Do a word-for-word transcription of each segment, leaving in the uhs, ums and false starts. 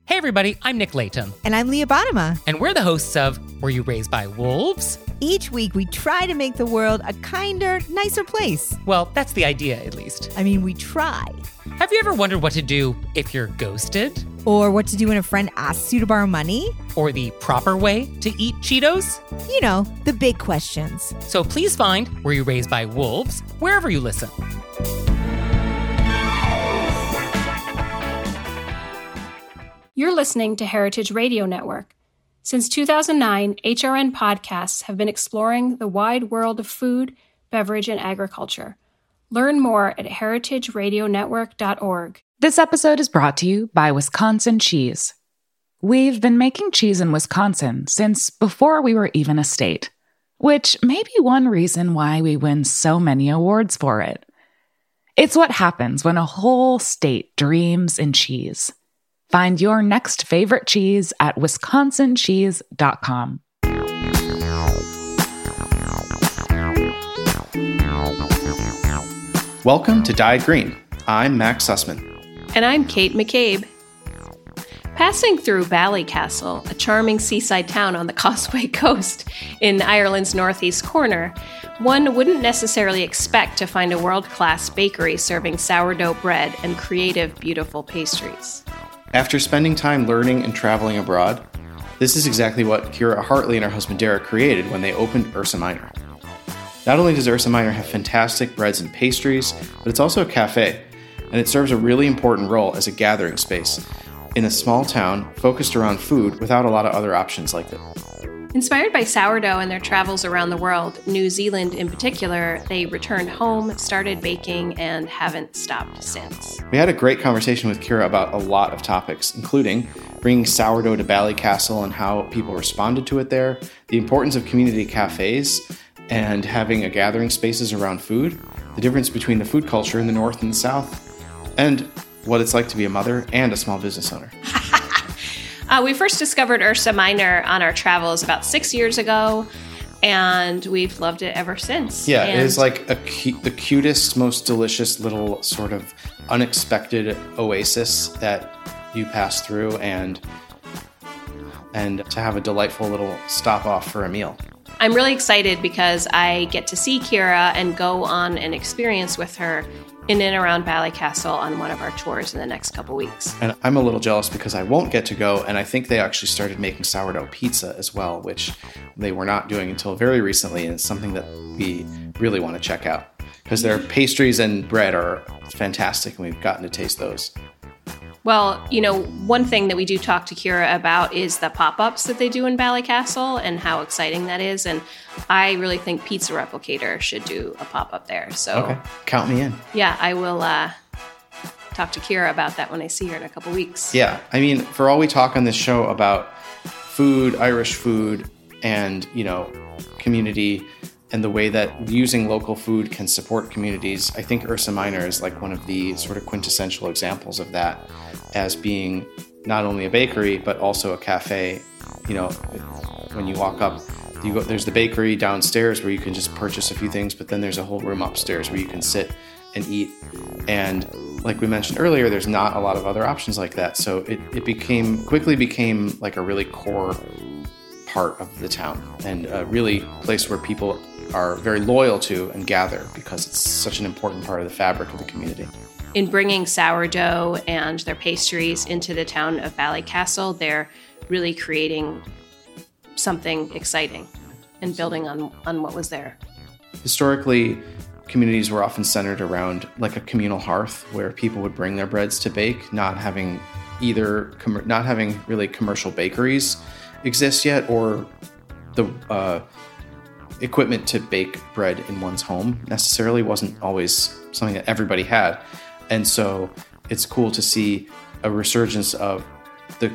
Hey everybody, I'm Nick Layton. And I'm Leah Bottima. And we're the hosts of Were You Raised by Wolves? Each week we try to make the world a kinder, nicer place. Well, that's the idea, at least. I mean, we try. Have you ever wondered what to do if you're ghosted? Or what to do when a friend asks you to borrow money? Or the proper way to eat Cheetos? You know, the big questions. So please find Were You Raised by Wolves wherever you listen. You're listening to Heritage Radio Network. Since two thousand nine, H R N podcasts have been exploring the wide world of food, beverage, and agriculture. Learn more at heritage radio network dot org. This episode is brought to you by Wisconsin Cheese. We've been making cheese in Wisconsin since before we were even a state, which may be one reason why we win so many awards for it. It's what happens when a whole state dreams in cheese. Find your next favorite cheese at wisconsin cheese dot com. Welcome to Dyed Green. I'm Max Sussman. And I'm Kate McCabe. Passing through Ballycastle, a charming seaside town on the Causeway Coast in Ireland's northeast corner, one wouldn't necessarily expect to find a world-class bakery serving sourdough bread and creative, beautiful pastries. After spending time learning and traveling abroad, this is exactly what Kira Hartley and her husband Derek created when they opened Ursa Minor. Not only does Ursa Minor have fantastic breads and pastries, but it's also a cafe, and it serves a really important role as a gathering space in a small town focused around food without a lot of other options like that. Inspired by sourdough and their travels around the world, New Zealand in particular, they returned home, started baking, and haven't stopped since. We had a great conversation with Kira about a lot of topics, including bringing sourdough to Ballycastle and how people responded to it there, the importance of community cafes, and having a gathering spaces around food, the difference between the food culture in the North and the South, and what it's like to be a mother and a small business owner. Uh, we first discovered Ursa Minor on our travels about six years ago, and we've loved it ever since. Yeah, and it is like a cu- the cutest, most delicious little sort of unexpected oasis that you pass through, and and to have a delightful little stop off for a meal. I'm really excited because I get to see Kira and go on an experience with her in and around Ballycastle on one of our tours in the next couple weeks. And I'm a little jealous because I won't get to go, and I think they actually started making sourdough pizza as well, which they were not doing until very recently, and it's something that we really want to check out because their pastries and bread are fantastic, and we've gotten to taste those. Well, you know, one thing that we do talk to Kira about is the pop-ups that they do in Ballycastle and how exciting that is, and I really think Pizza Replicator should do a pop-up there. So, okay, count me in. Yeah, I will uh, talk to Kira about that when I see her in a couple weeks. Yeah, I mean, for all we talk on this show about food, Irish food, and, you know, community, and the way that using local food can support communities, I think Ursa Minor is like one of the sort of quintessential examples of that, as being not only a bakery, but also a cafe. You know, when you walk up, you go, there's the bakery downstairs where you can just purchase a few things, but then there's a whole room upstairs where you can sit and eat. And like we mentioned earlier, there's not a lot of other options like that. So it, it became, quickly became like a really core part of the town, and a really place where people are very loyal to and gather because it's such an important part of the fabric of the community. In bringing sourdough and their pastries into the town of Ballycastle, they're really creating something exciting and building on, on what was there. Historically, communities were often centered around like a communal hearth where people would bring their breads to bake, not having either, com- not having really commercial bakeries exist yet, or the uh, equipment to bake bread in one's home necessarily wasn't always something that everybody had. And so it's cool to see a resurgence of the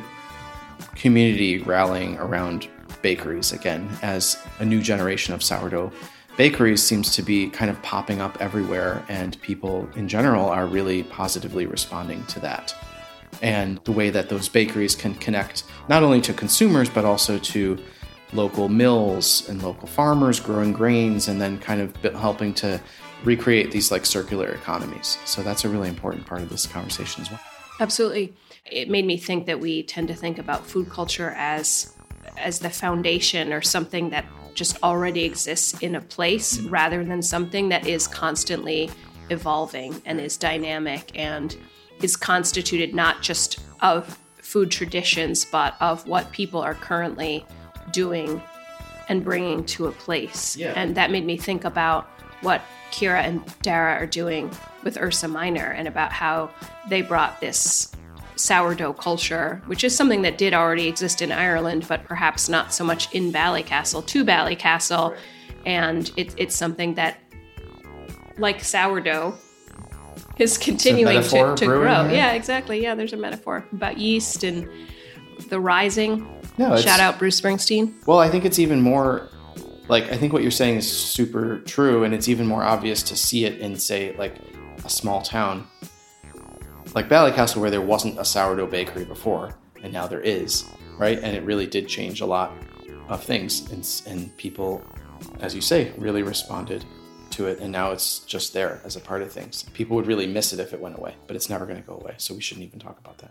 community rallying around bakeries again, as a new generation of sourdough bakeries seems to be kind of popping up everywhere, and people in general are really positively responding to that. And the way that those bakeries can connect not only to consumers, but also to local mills and local farmers growing grains, and then kind of helping to recreate these like circular economies. So that's a really important part of this conversation as well. Absolutely. it made me think that we tend to think about food culture as as the foundation or something that just already exists in a place rather than something that is constantly evolving and is dynamic and is constituted not just of food traditions, but of what people are currently doing and bringing to a place. Yeah. And that made me think about what Ciara and Dara are doing with Ursa Minor and about how they brought this sourdough culture, which is something that did already exist in Ireland, but perhaps not so much in Ballycastle, to Ballycastle. Right. And it, it's something that, like sourdough, is continuing to, to grow. Here? Yeah, exactly. Yeah, there's a metaphor about yeast and the rising. No, Shout out Bruce Springsteen. Well, I think it's even more, like, I think what you're saying is super true, and it's even more obvious to see it in, say, like, a small town like Ballycastle, where there wasn't a sourdough bakery before, and now there is, right? And it really did change a lot of things, and, and people, as you say, really responded to it, and now it's just there as a part of things. People would really miss it if it went away, but it's never going to go away, so we shouldn't even talk about that.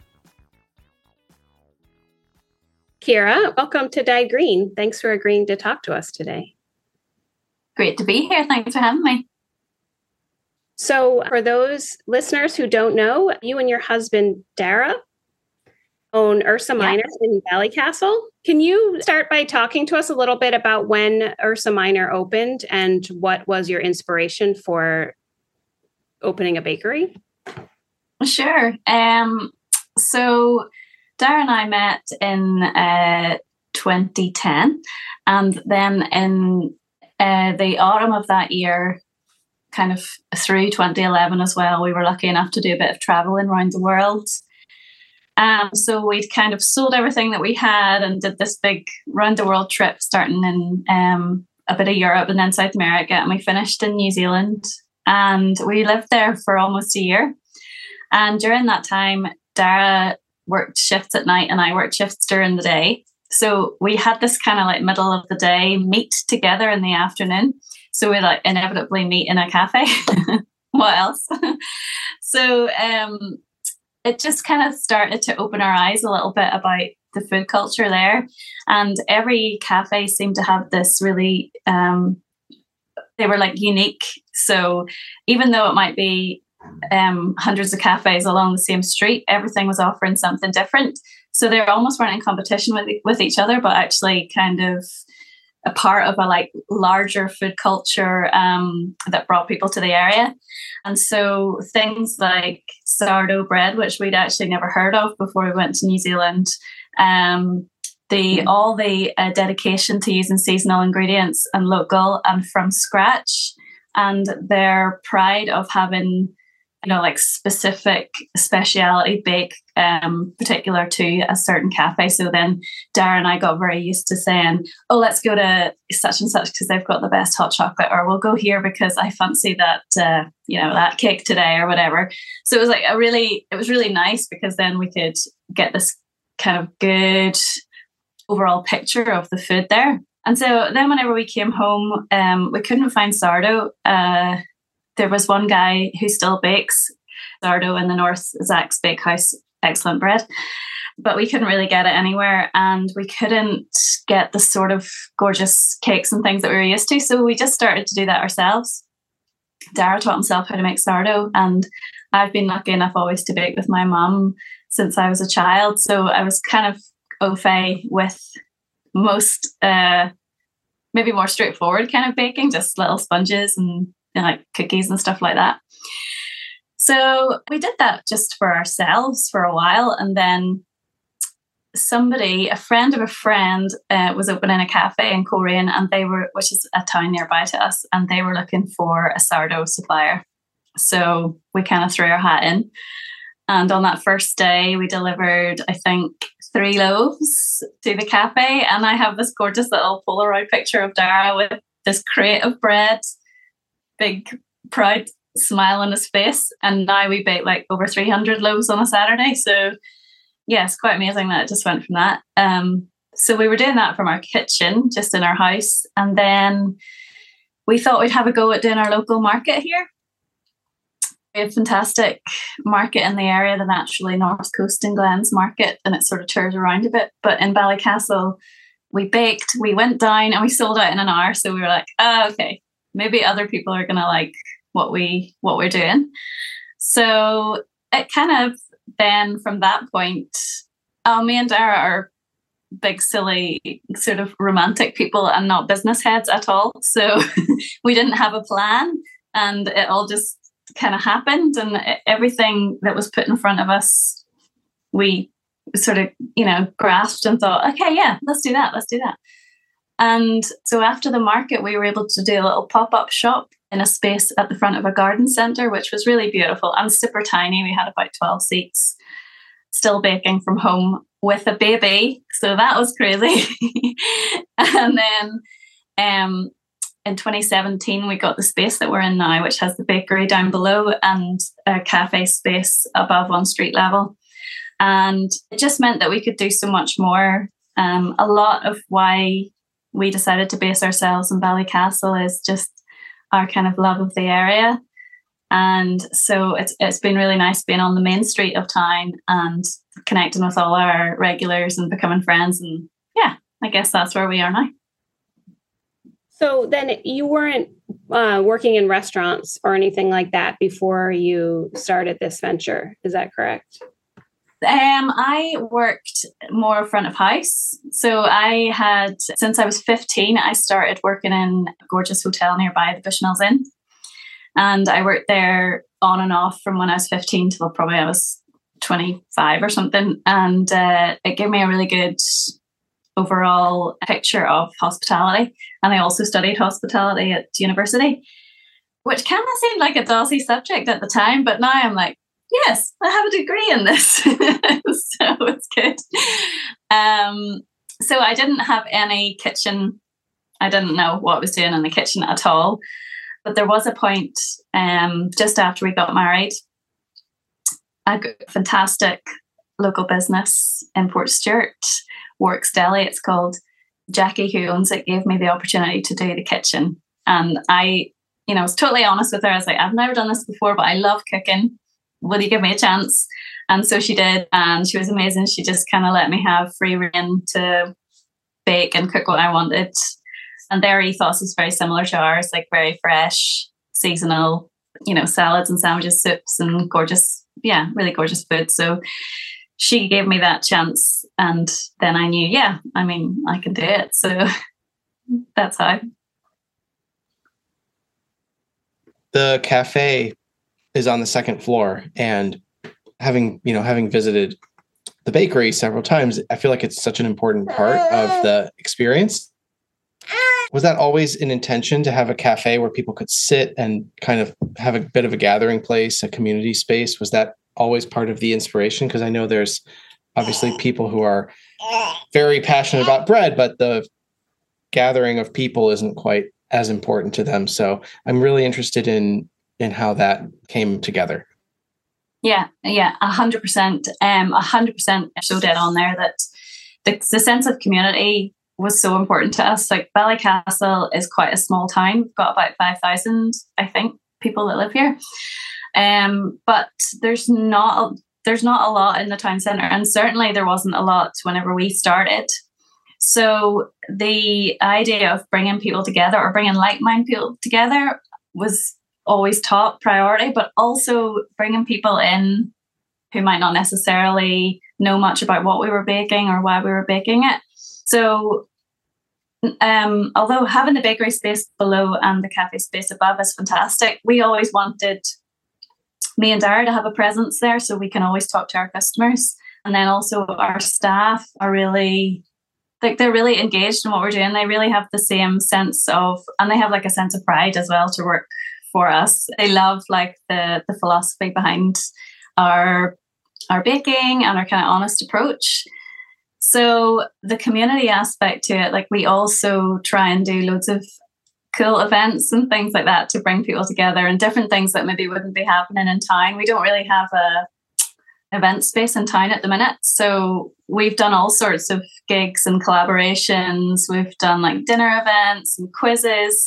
Ciara, welcome to Dye Green. Thanks for agreeing to talk to us today. Great to be here. Thanks for having me. So for those listeners who don't know, you and your husband, Dara, own Ursa Minor yeah. in Ballycastle. Can you start by talking to us a little bit about when Ursa Minor opened and what was your inspiration for opening a bakery? Sure. Um, so Dara and I met in uh, twenty ten, and then in uh, the autumn of that year, kind of through twenty eleven as well, we were lucky enough to do a bit of traveling around the world. Um, so we'd kind of sold everything that we had and did this big round the world trip, starting in um, a bit of Europe and then South America, and we finished in New Zealand, and we lived there for almost a year. And during that time, Dara worked shifts at night and I worked shifts during the day. So we had this kind of like middle of the day meet together in the afternoon. So we like inevitably meet in a cafe. What else? So um, it just kind of started to open our eyes a little bit about the food culture there. And every cafe seemed to have this really, um, they were like unique. So even though it might be um, hundreds of cafes along the same street, everything was offering something different. So they almost weren't in competition with with each other, but actually kind of a part of a like larger food culture um, that brought people to the area. And so things like sourdough bread, which we'd actually never heard of before we went to New Zealand, um, the mm. all the uh, dedication to using seasonal ingredients and local and from scratch, and their pride of having, you know, like specific speciality bake um, particular to a certain cafe. So then Dara and I got very used to saying, oh, let's go to such and such because they've got the best hot chocolate, or we'll go here because I fancy that, uh, you know, that cake today or whatever. So it was like a really, it was really nice because then we could get this kind of good overall picture of the food there. And so then whenever we came home, um, we couldn't find sourdough. Uh, There was one guy who still bakes sourdough in the north, Zach's Bakehouse, excellent bread, but we couldn't really get it anywhere, and we couldn't get the sort of gorgeous cakes and things that we were used to. So we just started to do that ourselves. Dara taught himself how to make sourdough, and I've been lucky enough always to bake with my mum since I was a child. So I was kind of au fait with most, uh, maybe more straightforward kind of baking, just little sponges and you know, like cookies and stuff like that. So we did that just for ourselves for a while. And then somebody, a friend of a friend, uh, was opening a cafe in Coleraine, and they were, which is a town nearby to us, and they were looking for a sourdough supplier. So we kind of threw our hat in. And on that first day, we delivered, I think, three loaves to the cafe. And I have this gorgeous little Polaroid picture of Dara with this crate of bread, big proud smile on his face, and now we bake like over three hundred loaves on a Saturday. So yeah, it's quite amazing that it just went from that. Um, so we were doing that from our kitchen, just in our house, and then we thought we'd have a go at doing our local market here. We have a fantastic market in the area, the Naturally North Coast and Glens market, and it sort of tours around a bit. But in Ballycastle, we baked, we went down and we sold out in an hour. So we were like, oh, okay, maybe other people are going to like what, we, what we're doing. So it kind of then from that point, oh, me and Dara are big, silly, sort of romantic people and not business heads at all. So we didn't have a plan and it all just kind of happened, and everything that was put in front of us, we sort of, you know, grasped and thought, okay, yeah, let's do that, let's do that. And so after the market, we were able to do a little pop-up shop in a space at the front of a garden centre, which was really beautiful and super tiny. We had about twelve seats, still baking from home with a baby. So that was crazy. And then um, in twenty seventeen, we got the space that we're in now, which has the bakery down below and a cafe space above on street level. And it just meant that we could do so much more. Um, a lot of why we decided to base ourselves in Ballycastle is just our kind of love of the area. And so it's it's been really nice being on the main street of town and connecting with all our regulars and becoming friends. And yeah, I guess that's where we are now. So then you weren't uh, working in restaurants or anything like that before you started this venture. Is that correct? Um, I worked more front of house. So I had, since I was fifteen, I started working in a gorgeous hotel nearby, the Bushnell's Inn. And I worked there on and off from when I was fifteen till probably I was twenty-five or something. And uh, it gave me a really good overall picture of hospitality. And I also studied hospitality at university, which kind of seemed like a dodgy subject at the time. But now I'm like, yes, I have a degree in this. So it's good. Um, so I didn't have any kitchen. I didn't know what I was doing in the kitchen at all. But there was a point um, just after we got married, a fantastic local business in Port Stewart, Works Deli, it's called. Jackie, who owns it, gave me the opportunity to do the kitchen. And I, you know, was totally honest with her. I was like, I've never done this before, but I love cooking. Will you give me a chance? And so she did. And she was amazing. She just kind of let me have free rein to bake and cook what I wanted. And their ethos is very similar to ours, like very fresh, seasonal, you know, salads and sandwiches, soups and gorgeous, yeah, really gorgeous food. So she gave me that chance. And then I knew, yeah, I mean, I can do it. So that's how. The cafe is on the second floor, and having, you know, having visited the bakery several times, I feel like it's such an important part of the experience. Was that always an intention to have a cafe where people could sit and kind of have a bit of a gathering place, a community space? Was that always part of the inspiration? Because I know there's obviously people who are very passionate about bread, but the gathering of people isn't quite as important to them. So I'm really interested in in how that came together. Yeah, yeah, a hundred percent. Um, a hundred percent so dead on there that the, the sense of community was so important to us. Like Ballycastle is quite a small town. We've got about five thousand, I think, people that live here. Um, but there's not there's not a lot in the town centre, and certainly there wasn't a lot whenever we started. So the idea of bringing people together or bringing like-minded people together was always top priority, but also bringing people in who might not necessarily know much about what we were baking or why we were baking it. So um, although having the bakery space below and the cafe space above is fantastic, we always wanted me and Dara to have a presence there so we can always talk to our customers. And then also our staff are really, like they're really engaged in what we're doing. They really have the same sense of, and they have like a sense of pride as well to work for us. They love like the the philosophy behind our our baking and our kind of honest approach. So the community aspect to it, like we also try and do loads of cool events and things like that to bring people together and different things that maybe wouldn't be happening in town. We don't really have a event space in town at the minute. So we've done all sorts of gigs and collaborations. We've done like dinner events and quizzes.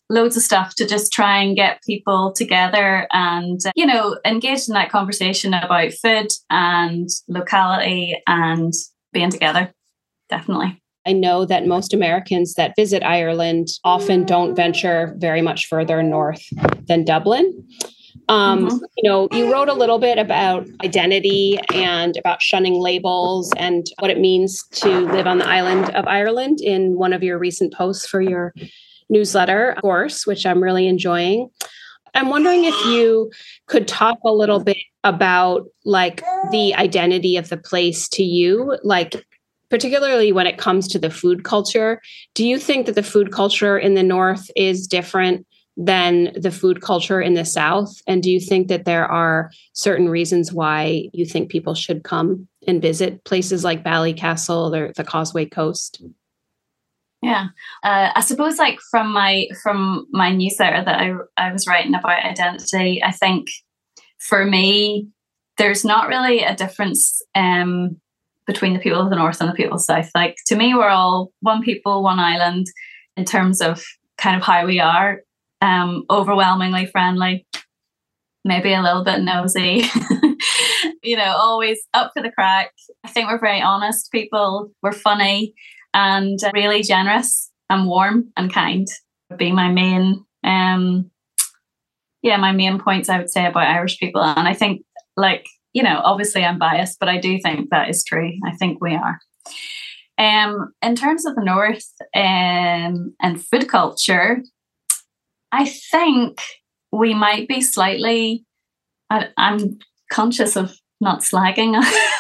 loads of stuff to just try and get people together and, you know, engage in that conversation about food and locality and being together. Definitely. I know that most Americans that visit Ireland often don't venture very much further north than Dublin. Um, mm-hmm. You know, you wrote a little bit about identity and about shunning labels and what it means to live on the island of Ireland in one of your recent posts for your newsletter course, which I'm really enjoying. I'm wondering if you could talk a little bit about like the identity of the place to you, like particularly when it comes to the food culture. Do you think that the food culture in the North is different than the food culture in the South? And do you think that there are certain reasons why you think people should come and visit places like Ballycastle or the Causeway Coast? Yeah, uh, I suppose like from my from my newsletter that I I was writing about identity, I think for me, there's not really a difference um, between the people of the North and the people of the South. Like to me, we're all one people, one island in terms of kind of how we are. Um, overwhelmingly friendly, maybe a little bit nosy, you know, always up for the crack. I think we're very honest people. We're funny and really generous and warm and kind would be my main, um, yeah, my main points I would say about Irish people. And I think like, you know, obviously I'm biased, but I do think that is true. I think we are. Um, in terms of the North um, and food culture, I think we might be slightly, I, I'm conscious of not slagging,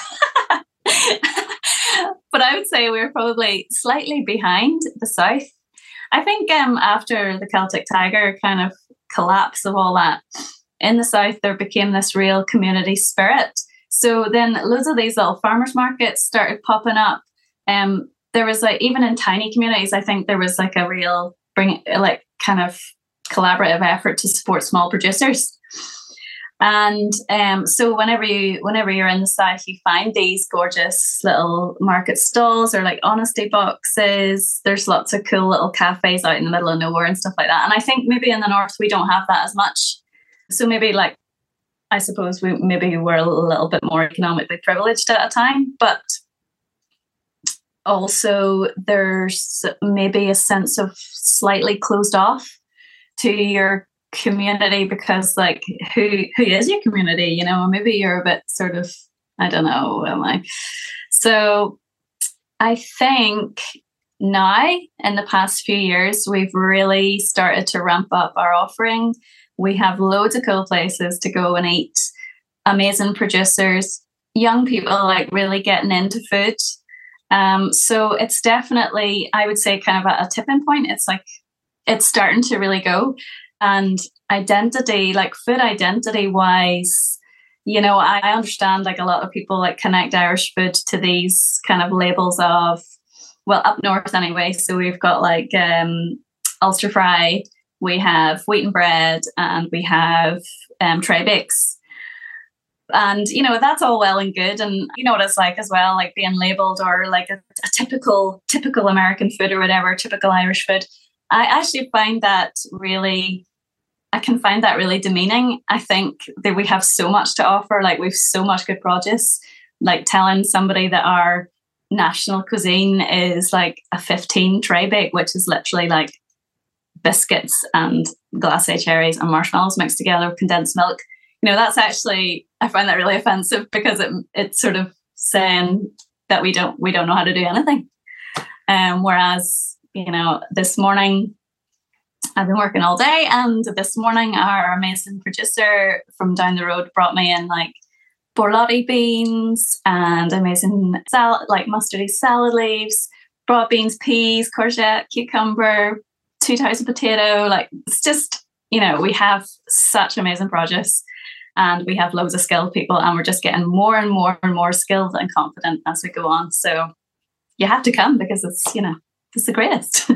but I would say we're probably slightly behind the South. I think um, after the Celtic Tiger kind of collapse of all that, in the South, there became this real community spirit. So then loads of these little farmers markets started popping up. Um, there was like, even in tiny communities, I think there was like a real bring, like kind of collaborative effort to support small producers. And um, so whenever you whenever you're in the South, you find these gorgeous little market stalls or like honesty boxes. There's lots of cool little cafes out in the middle of nowhere and stuff like that. And I think maybe in the North we don't have that as much. So maybe like I suppose we maybe we're a little bit more economically privileged at a time, but also there's maybe a sense of slightly closed off to your community because like who who is your community, you know, maybe you're a bit sort of, I don't know, am I? So I think now in the past few years we've really started to ramp up our offering. We have loads of cool places to go and eat, amazing producers, young people like really getting into food. Um, so it's definitely, I would say, kind of at a tipping point. It's like it's starting to really go. And identity, like food identity wise, you know, I, I understand like a lot of people like connect Irish food to these kind of labels of, well, up north anyway. So we've got like um, Ulster Fry, we have wheaten bread, and we have um, tray bakes. And, you know, that's all well and good. And you know what it's like as well, like being labelled or like a, a typical, typical American food or whatever, typical Irish food. I actually find that really, I can find that really demeaning. I think that we have so much to offer. Like we've so much good produce, like telling somebody that our national cuisine is like a fifteen tray bake, which is literally like biscuits and glacé cherries and marshmallows mixed together with condensed milk. You know, that's actually, I find that really offensive because it, it's sort of saying that we don't, we don't know how to do anything. Um, whereas, you know, this morning I've been working all day, and this morning our amazing producer from down the road brought me in like borlotti beans and amazing salad, like mustardy salad leaves, broad beans, peas, courgette, cucumber, two types of potato. Like it's just, you know, we have such amazing produce and we have loads of skilled people, and we're just getting more and more and more skilled and confident as we go on. So you have to come because it's, you know, it's the greatest.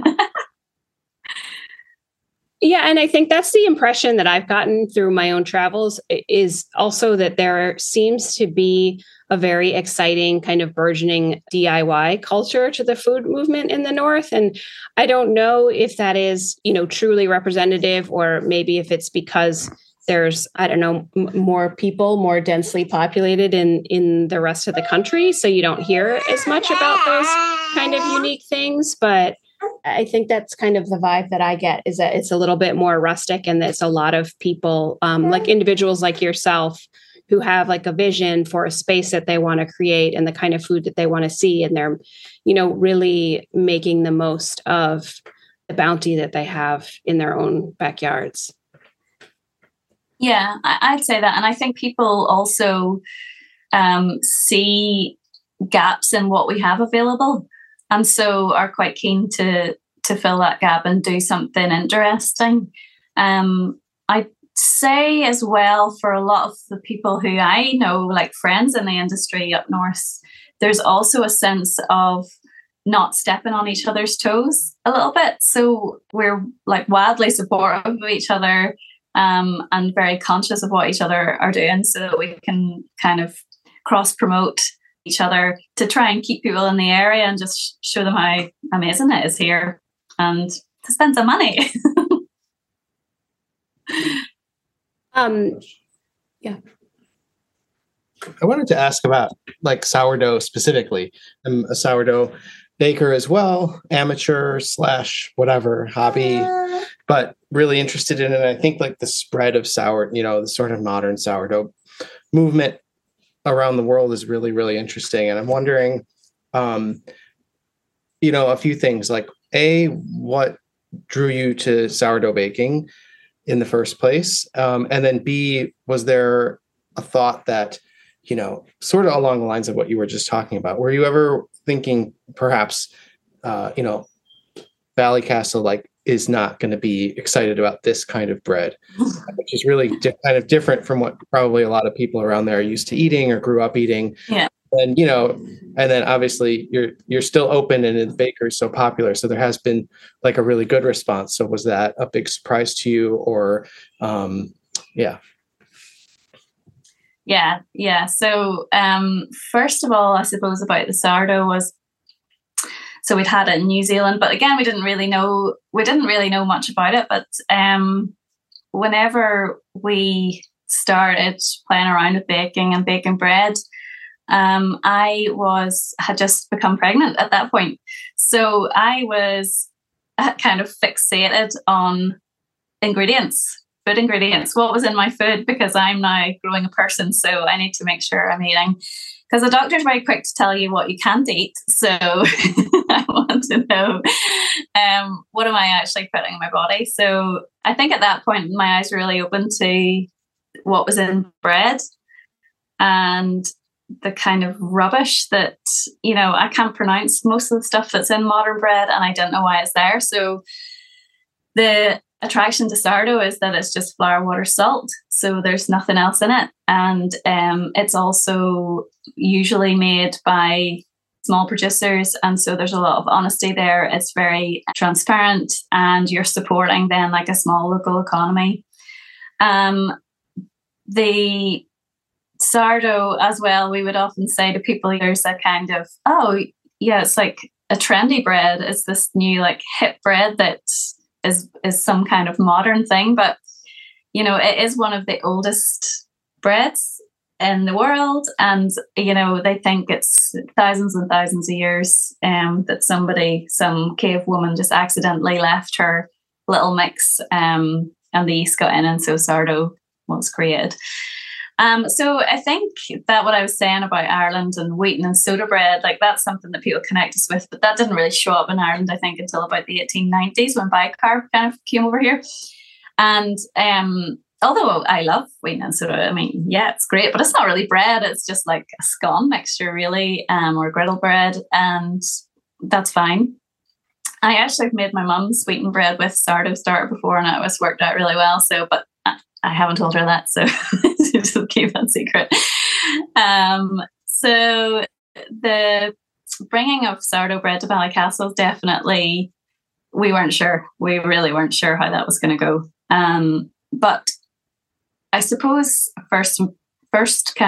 Yeah, and I think that's the impression that I've gotten through my own travels, is also that there seems to be a very exciting kind of burgeoning D I Y culture to the food movement in the North. And I don't know if that is, you know, truly representative, or maybe if it's because there's, I don't know, m- more people, more densely populated in, in the rest of the country. So you don't hear as much about those kind of unique things. But I think that's kind of the vibe that I get, is that it's a little bit more rustic, and it's a lot of people, um, like individuals like yourself, who have like a vision for a space that they want to create and the kind of food that they want to see. And they're, you know, really making the most of the bounty that they have in their own backyards. Yeah, I'd say that. And I think people also um, see gaps in what we have available, and so are quite keen to to fill that gap and do something interesting. Um, I say as well, for a lot of the people who I know, like friends in the industry up north, there's also a sense of not stepping on each other's toes a little bit. So we're like wildly supportive of each other, um, and very conscious of what each other are doing, so that we can kind of cross promote each other to try and keep people in the area and just show them how amazing it is here, and to spend some money. um, yeah. I wanted to ask about like sourdough specifically. I'm a sourdough baker as well, amateur slash whatever hobby, but really interested in it. I think like the spread of sour, you know, the sort of modern sourdough movement around the world is really, really interesting. And I'm wondering, um, you know, a few things like, A, what drew you to sourdough baking in the first place? Um, and then B, was there a thought that, you know, sort of along the lines of what you were just talking about, were you ever thinking perhaps, uh, you know, Ballycastle, like, is not going to be excited about this kind of bread, which is really di- kind of different from what probably a lot of people around there are used to eating or grew up eating. Yeah. And, you know, and then obviously you're, you're still open and the bakery is so popular. So there has been like a really good response. So was that a big surprise to you, or, um, yeah. Yeah. Yeah. So, um, first of all, I suppose about the sourdough was, so we'd had it in New Zealand, but again, we didn't really know, we didn't really know much about it. But um, whenever we started playing around with baking and baking bread, um, I was, had just become pregnant at that point. So I was kind of fixated on ingredients, food ingredients, what was in my food, because I'm now growing a person. So I need to make sure I'm eating, because the doctor's very quick to tell you what you can't eat. So I want to know, um, what am I actually putting in my body? So I think at that point, my eyes were really open to what was in bread and the kind of rubbish that, you know, I can't pronounce most of the stuff that's in modern bread, and I don't know why it's there. So the attraction to sourdough is that it's just flour, water, salt. So there's nothing else in it. And um, it's also usually made by small producers. And so there's a lot of honesty there. It's very transparent, and you're supporting then like a small local economy. Um, the sourdough as well, we would often say to people, there's a kind of, oh, yeah, it's like a trendy bread. It's this new like hip bread that is is some kind of modern thing, but you know, it is one of the oldest breads in the world, and you know, they think it's thousands and thousands of years um that somebody, some cave woman, just accidentally left her little mix, um and the yeast got in, and so sourdough was created. Um, so I think that what I was saying about Ireland and wheaten and soda bread, like that's something that people connect us with, but that didn't really show up in Ireland, I think, until about the eighteen nineties when bicarb kind of came over here. And um, although I love wheaten and soda, I mean, yeah, it's great, but it's not really bread. It's just like a scone mixture, really, um, or griddle bread, and that's fine. I actually have made my mum's wheaten bread with sourdough starter before, and it was worked out really well. So, but I haven't told her that, so just keep that secret. Um, so the bringing of sourdough bread to Ballycastle, definitely, we weren't sure. We really weren't sure how that was going to go. Um, but I suppose first, first kind of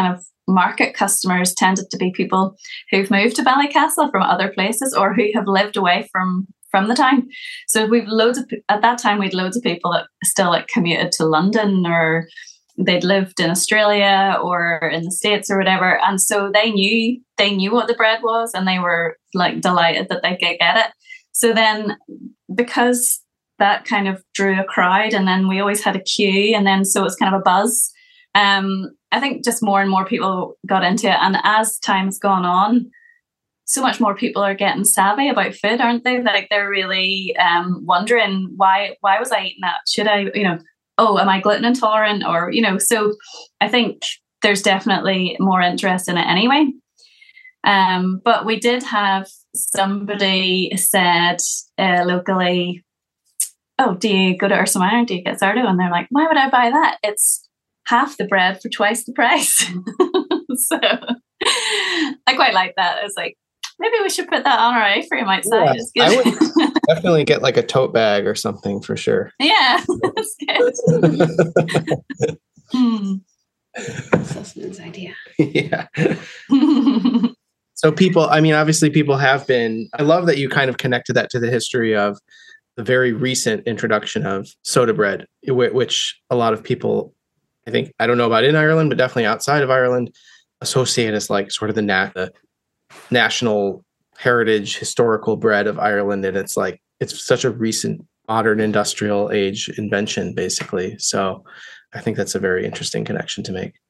market customers tended to be people who've moved to Ballycastle from other places or who have lived away from from the town. So we've loads of, at that time, we'd loads of people that still like commuted to London, or they'd lived in Australia or in the States or whatever. And so they knew, they knew what the bread was, and they were like delighted that they could get it. So then because that kind of drew a crowd, and then we always had a queue, and then so it was kind of a buzz. Um, I think just more and more people got into it. And as time's gone on, so much more people are getting savvy about food, aren't they? Like they're really um, wondering, why why was I eating that? Should I, you know, oh, am I gluten intolerant? Or, you know, so I think there's definitely more interest in it anyway. Um, but we did have somebody said uh, locally, oh, do you go to Ursa Minor? Do you get sourdough? And they're like, why would I buy that? It's half the bread for twice the price. So I quite like that. I was like, maybe we should put that on our A-frame outside. Yeah, I would definitely get like a tote bag or something for sure. Yeah, that's good. hmm. Sussman's idea. Yeah. So people, I mean, obviously people have been, I love that you kind of connected that to the history of the very recent introduction of soda bread, which a lot of people, I think, I don't know about in Ireland, but definitely outside of Ireland, associate as like sort of the, nat- the national heritage historical bread of Ireland. And it's like, it's such a recent modern industrial age invention, basically. So I think that's a very interesting connection to make.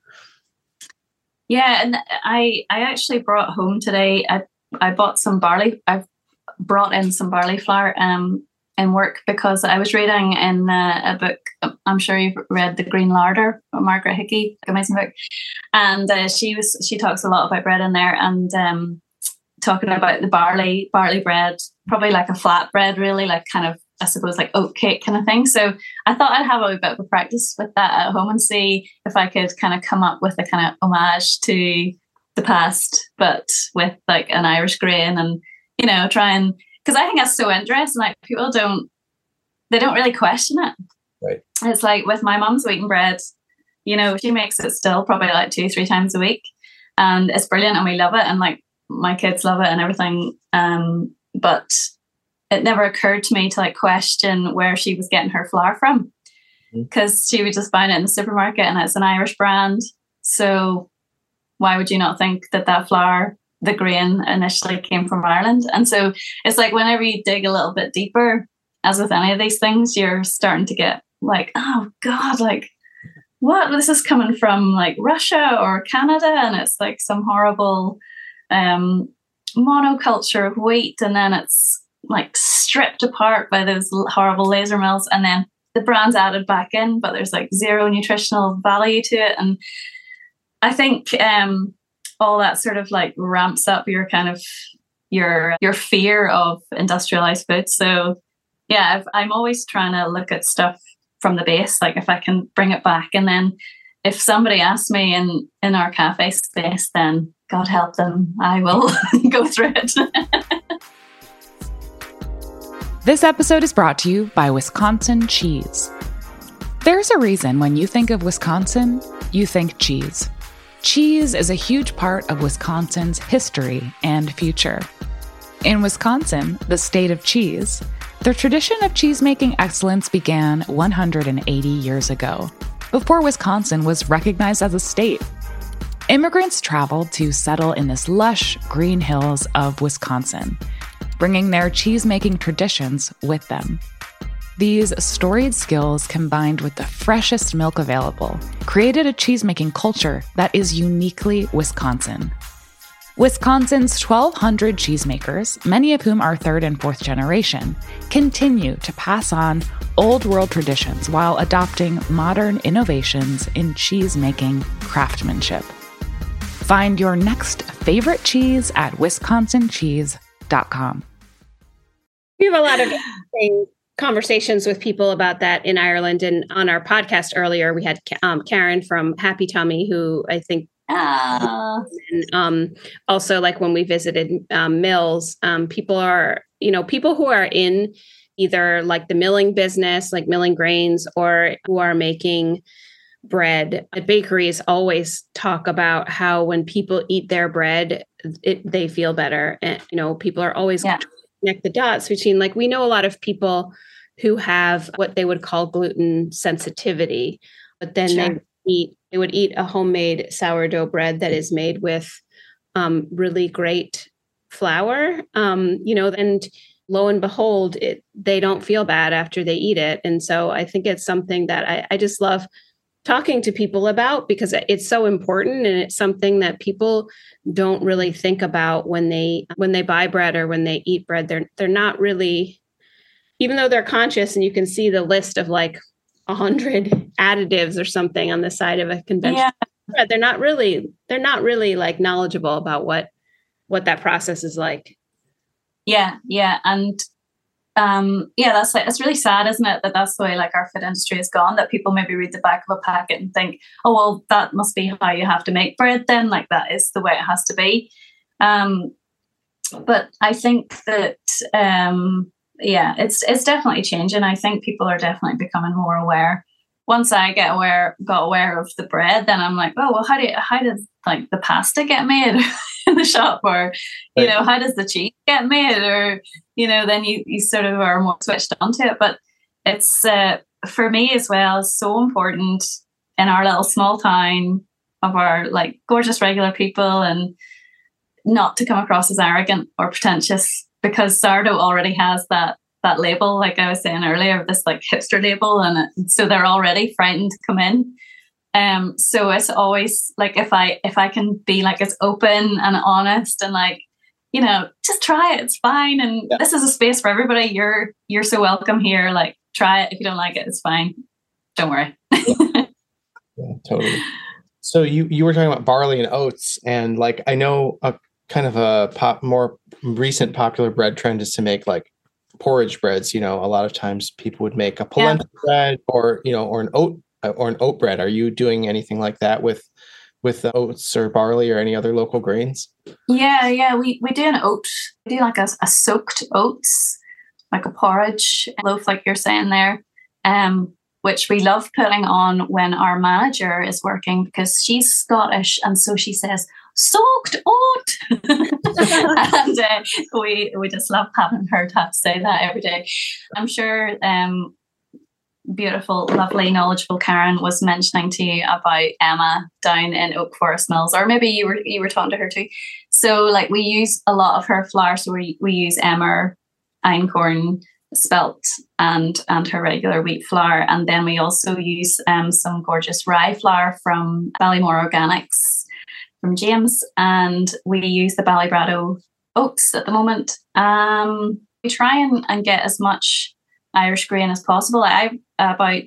Yeah, and I I actually brought home today, I, I bought some barley, I've brought in some barley flour um, in work, because I was reading in uh, a book, I'm sure you've read The Green Larder by Margaret Hickey, amazing book. And uh, she was she talks a lot about bread in there, and um, talking about the barley, barley bread, probably like a flat bread, really, like kind of, I suppose, like oat cake kind of thing. So I thought I'd have a bit of a practice with that at home and see if I could kind of come up with a kind of homage to the past, but with like an Irish grain, and, you know, try and, because I think that's so interesting. Like people don't, they don't really question it. Right. It's like with my mum's wheaten bread, you know, she makes it still probably like two, three times a week, and it's brilliant, and we love it, and like my kids love it and everything. Um, but it never occurred to me to like question where she was getting her flour from, because mm-hmm. she would just find it in the supermarket and it's an Irish brand. So why would you not think that that flour, the grain, initially came from Ireland? And so it's like whenever you dig a little bit deeper, as with any of these things, you're starting to get like, oh God, like what? This is coming from like Russia or Canada, and it's like some horrible um, monoculture of wheat, and then it's like stripped apart by those horrible laser mills, and then the brand's added back in, but there's like zero nutritional value to it. And I think um, all that sort of like ramps up your kind of your your fear of industrialized food. So yeah, I've, I'm always trying to look at stuff from the base, like if I can bring it back. And then if somebody asks me in in our cafe space, then God help them, I will go through it. This episode is brought to you by Wisconsin Cheese. There's a reason when you think of Wisconsin, you think cheese. Cheese is a huge part of Wisconsin's history and future. In Wisconsin, the state of cheese, the tradition of cheese-making excellence began one hundred eighty years ago, before Wisconsin was recognized as a state. Immigrants traveled to settle in this lush green hills of Wisconsin, bringing their cheese-making traditions with them. These storied skills, combined with the freshest milk available, created a cheese-making culture that is uniquely Wisconsin. Wisconsin's twelve hundred cheesemakers, many of whom are third and fourth generation, continue to pass on old-world traditions while adopting modern innovations in cheese-making craftsmanship. Find your next favorite cheese at wisconsin cheese dot com. We have a lot of interesting conversations with people about that in Ireland. And on our podcast earlier, we had um, Karen from Happy Tummy, who I think, uh. and um, also like when we visited um, mills, um, people are, you know, people who are in either like the milling business, like milling grains, or who are making bread, bakeries always talk about how when people eat their bread, it, they feel better. And, you know, people are always Yeah. trying to connect the dots between, like, we know a lot of people who have what they would call gluten sensitivity, but then Sure. they eat, they would eat a homemade sourdough bread that is made with um, really great flour, um, you know, and lo and behold, it, they don't feel bad after they eat it. And so I think it's something that I, I just love talking to people about, because it's so important, and it's something that people don't really think about when they when they buy bread or when they eat bread. They're they're not really, even though they're conscious, and you can see the list of like a hundred additives or something on the side of a conventional Yeah. bread. They're not really they're not really like knowledgeable about what what that process is like. Yeah, yeah, and um, yeah, that's like, it's really sad, isn't it, that that's the way like our food industry has gone. That people maybe read the back of a packet and think, oh well, that must be how you have to make bread. Then, like, that is the way it has to be. Um, but I think that um, yeah, it's it's definitely changing. I think people are definitely becoming more aware. Once I get aware, got aware of the bread, then I'm like, oh well, how do you, how does like the pasta get made in the shop, or you know, how does the cheese get made, or you know, then you you sort of are more switched onto it. But it's uh, for me as well, so important in our little small town of our like gorgeous regular people, and not to come across as arrogant or pretentious, because sourdough already has that. that label, like I was saying earlier, this like hipster label, and it, so they're already frightened to come in. Um, so it's always like, if I if I can be like as open and honest and like, you know, just try it, it's fine, and yeah. This is a space for everybody. You're you're so welcome here. Like, try it. If you don't like it, it's fine. Don't worry. Yeah, totally. So you you were talking about barley and oats, and like I know a kind of a pop more recent popular bread trend is to make like porridge breads. You know, a lot of times people would make a polenta yeah. bread, or you know, or an oat or an oat bread. Are you doing anything like that with with the oats or barley or any other local grains? Yeah, yeah, we we do an oat. We do like a, a soaked oats, like a porridge loaf, like you're saying there, um, which we love putting on when our manager is working, because she's Scottish, and so she says, soaked oat. And uh, we we just love having her to have to say that every day. I'm sure um beautiful, lovely, knowledgeable Karen was mentioning to you about Emma down in Oak Forest Mills, or maybe you were you were talking to her too. So like, we use a lot of her flour, so we, we use emmer, einkorn, spelt, and and her regular wheat flour, and then we also use um some gorgeous rye flour from Ballymore Organics from James, and we use the Ballybrado oats at the moment. Um, we try and, and get as much Irish grain as possible. I about,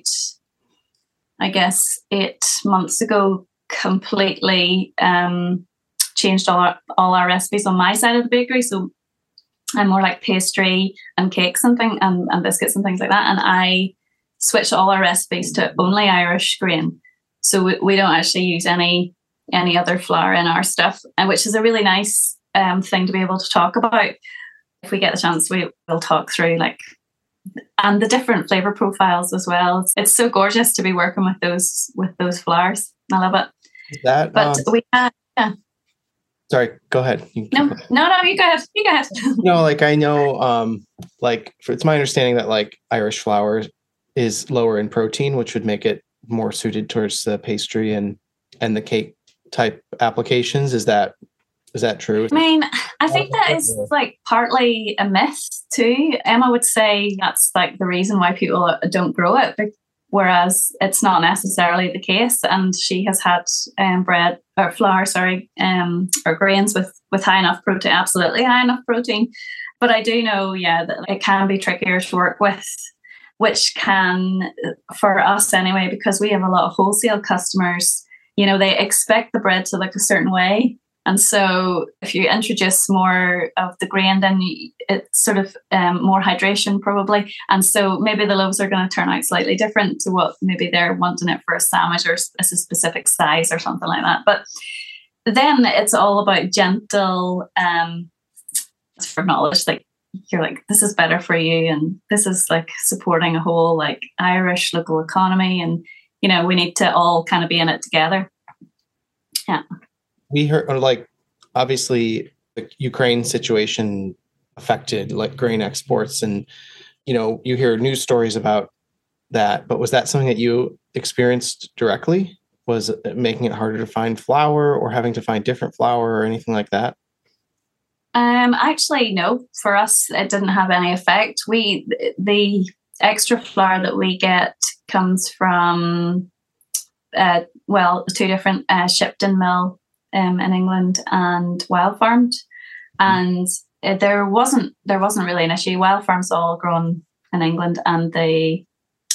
I guess, eight months ago, completely um, changed all our, all our recipes on my side of the bakery. So I'm more like pastry and cakes and thing and, and biscuits and things like that. And I switched all our recipes to only Irish grain. So we, we don't actually use any any other flour in our stuff, and which is a really nice um, thing to be able to talk about. If we get the chance, we will talk through like and the different flavor profiles as well. It's, it's so gorgeous to be working with those with those flours. I love it. That, but um, we had yeah. Sorry, go ahead. You no, no, no, you go ahead. You go ahead. No, like I know, um, like for, it's my understanding that like Irish flour is lower in protein, which would make it more suited towards the pastry and and the cake type applications. Is that is that true? I mean, I think that is like partly a myth too. Emma would say that's like the reason why people don't grow it, whereas it's not necessarily the case. And she has had um, bread or flour, sorry, um, or grains with with high enough protein, absolutely high enough protein. But I do know, yeah, that it can be trickier to work with, which can, for us anyway, because we have a lot of wholesale customers. You know, they expect the bread to look a certain way. And so if you introduce more of the grain, then you, it's sort of um, more hydration probably. And so maybe the loaves are going to turn out slightly different to what maybe they're wanting it for a sandwich, or it's a specific size or something like that. But then it's all about gentle um, for knowledge. Like, you're like, this is better for you. And this is like supporting a whole like Irish local economy. And you know, we need to all kind of be in it together. Yeah. We heard, like, obviously the Ukraine situation affected like grain exports, and, you know, you hear news stories about that, but was that something that you experienced directly? Was it making it harder to find flour, or having to find different flour, or anything like that? Um, actually, no, for us, it didn't have any effect. We, the extra flour that we get comes from, uh, well, two different, uh, Shipton Mill um, in England and Wild Farmed. And uh, there wasn't, there wasn't really an issue. Wild Farm's all grown in England, and the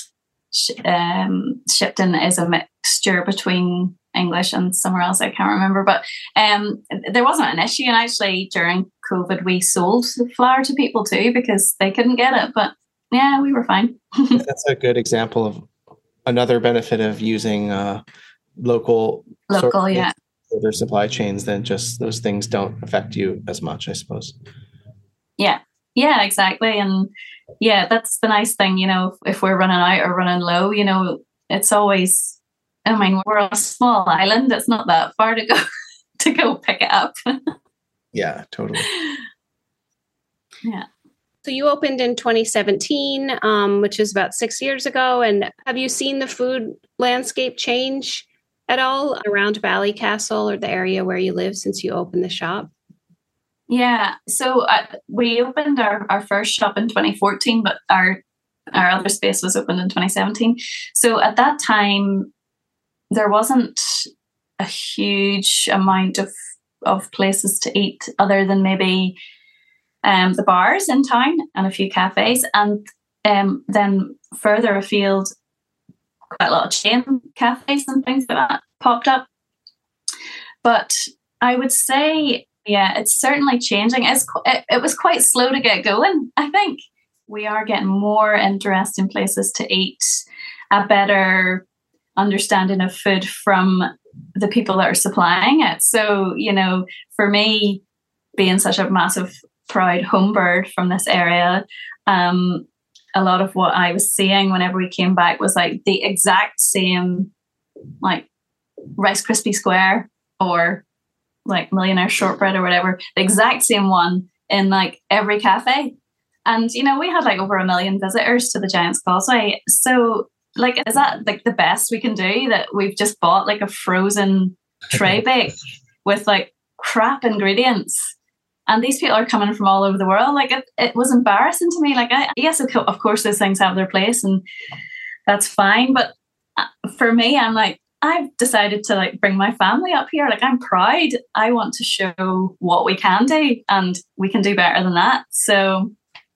um, Shipton is a mixture between English and somewhere else, I can't remember, but um, there wasn't an issue. And actually during COVID we sold flour to people too because they couldn't get it, but yeah, we were fine. That's a good example of another benefit of using uh, local local yeah for their supply chains, then just those things don't affect you as much, I suppose. Yeah, yeah, exactly. And yeah, that's the nice thing, you know, if, if we're running out or running low, you know, it's always, I mean, we're on a small island. It's not that far to go to go pick it up. Yeah, totally. Yeah. So you opened in twenty seventeen, um, which is about six years ago. And have you seen the food landscape change at all around Ballycastle or the area where you live since you opened the shop? Yeah. So uh, we opened our, our first shop in twenty fourteen, but our our other space was opened in twenty seventeen. So at that time, there wasn't a huge amount of, of places to eat other than maybe um, the bars in town and a few cafes. And um, then further afield, quite a lot of chain cafes and things like that popped up. But I would say, yeah, it's certainly changing. It's, it, it was quite slow to get going, I think. We are getting more interesting places to eat, a better understanding of food from the people that are supplying it. So, you know, for me, being such a massive, proud home bird from this area, um, a lot of what I was seeing whenever we came back was like the exact same, like Rice Krispie Square or like Millionaire Shortbread or whatever, the exact same one in like every cafe. And, you know, we had like over a million visitors to the Giant's Causeway. So, like, is that like the best we can do, that we've just bought like a frozen tray bake with like crap ingredients? And these people are coming from all over the world. Like, it, it was embarrassing to me. Like, I, yes, of course, those things have their place and that's fine. But for me, I'm like, I've decided to like bring my family up here. Like, I'm proud. I want to show what we can do, and we can do better than that. So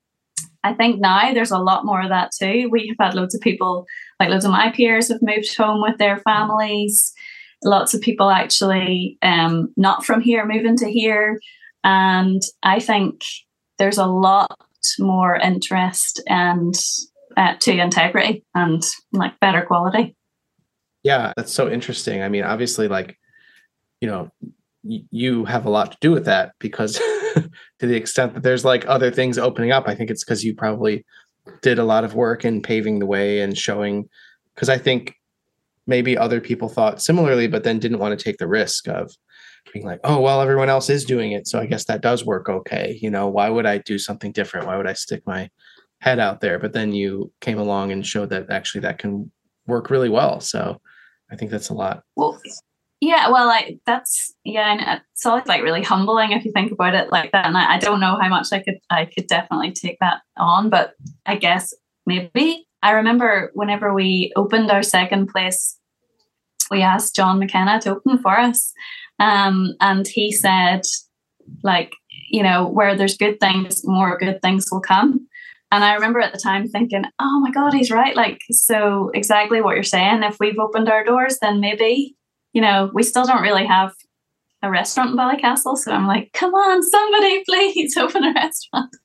I think now there's a lot more of that too. We have had loads of people, like loads of my peers have moved home with their families. Lots of people actually um, not from here moving to here. And I think there's a lot more interest and uh, to integrity and like better quality. Yeah, that's so interesting. I mean, obviously, like, you know, y- you have a lot to do with that, because to the extent that there's like other things opening up, I think it's because you probably did a lot of work in paving the way and showing, because I think maybe other people thought similarly, but then didn't want to take the risk of being like, oh, well, everyone else is doing it, so I guess that does work okay. You know, why would I do something different? Why would I stick my head out there? But then you came along and showed that actually that can work really well. So I think that's a lot. Well, yeah, well, like that's, yeah, and it's always like really humbling if you think about it like that. And I, I don't know how much I could, I could definitely take that on, but I guess maybe. I remember whenever we opened our second place, we asked John McKenna to open for us. Um, and he said, like, you know, where there's good things, more good things will come. And I remember at the time thinking, oh my God, he's right. Like, so exactly what you're saying. If we've opened our doors, then maybe, you know, we still don't really have a restaurant in Ballycastle. So I'm like, come on, somebody please open a restaurant.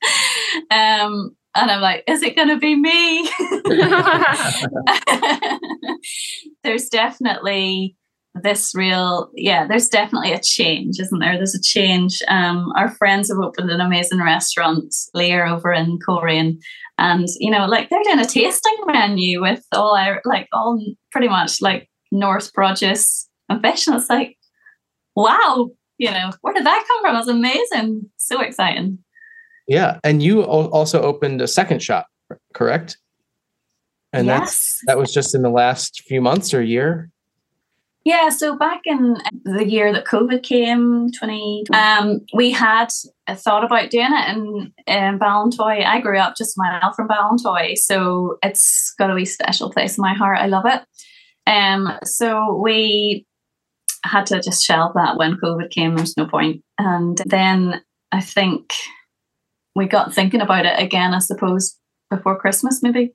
Um, and I'm like, is it going to be me? There's definitely this real, yeah, there's definitely a change, isn't there? There's a change. Um, our friends have opened an amazing restaurant, Lear, over in Coleraine. And, you know, like they're doing a tasting menu with all our, like all pretty much like North produce and fish. And it's like, wow, you know, where did that come from? It was amazing. So exciting. Yeah. And you also opened a second shop, correct? And yes. that's, that was just in the last few months or year? Yeah, so back in the year that COVID came, twenty, um, we had thought about doing it in, in Ballintoy. I grew up just a mile from Ballintoy, so it's got a wee special place in my heart. I love it. Um, so we had to just shelve that when COVID came. There's no point. And then I think we got thinking about it again, I suppose, before Christmas maybe.